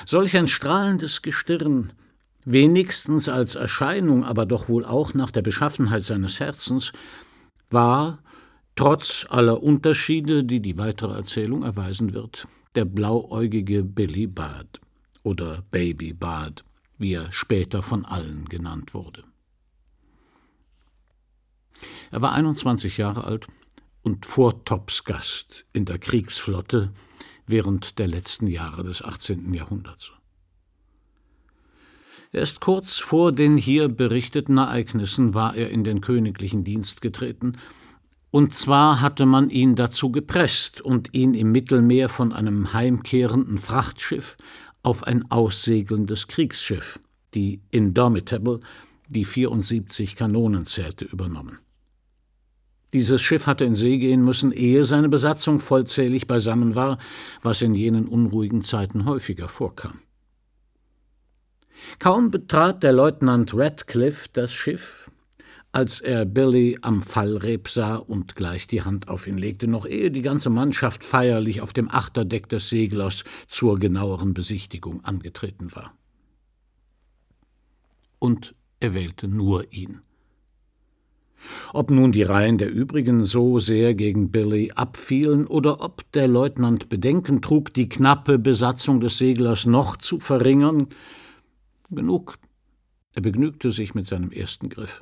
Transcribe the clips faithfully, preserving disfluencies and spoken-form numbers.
Solch ein strahlendes Gestirn, wenigstens als Erscheinung, aber doch wohl auch nach der Beschaffenheit seines Herzens, war, trotz aller Unterschiede, die die weitere Erzählung erweisen wird, der blauäugige Billy Budd oder Baby Budd, wie er später von allen genannt wurde. Er war einundzwanzig Jahre alt und Vortopsgast in der Kriegsflotte während der letzten Jahre des achtzehnten Jahrhunderts. Erst kurz vor den hier berichteten Ereignissen war er in den königlichen Dienst getreten, und zwar hatte man ihn dazu gepresst und ihn im Mittelmeer von einem heimkehrenden Frachtschiff auf ein aussegelndes Kriegsschiff, die Indomitable, die vierundsiebzig Kanonen zählte, übernommen. Dieses Schiff hatte in See gehen müssen, ehe seine Besatzung vollzählig beisammen war, was in jenen unruhigen Zeiten häufiger vorkam. Kaum betrat der Leutnant Radcliffe das Schiff, als er Billy am Fallrep sah und gleich die Hand auf ihn legte, noch ehe die ganze Mannschaft feierlich auf dem Achterdeck des Seglers zur genaueren Besichtigung angetreten war. Und er wählte nur ihn. Ob nun die Reihen der übrigen so sehr gegen Billy abfielen oder ob der Leutnant Bedenken trug, die knappe Besatzung des Seglers noch zu verringern, genug, er begnügte sich mit seinem ersten Griff.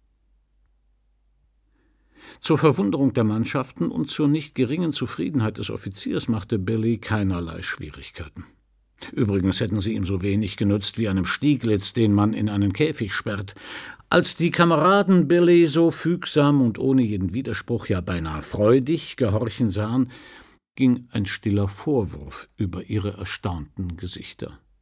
Zur Verwunderung der Mannschaften und zur nicht geringen Zufriedenheit des Offiziers machte Billy keinerlei Schwierigkeiten. Übrigens hätten sie ihm so wenig genutzt wie einem Stieglitz, den man in einen Käfig sperrt. Als die Kameraden Billy so fügsam und ohne jeden Widerspruch, ja beinahe freudig gehorchen sahen, ging ein stiller Vorwurf über ihre erstaunten Gesichter.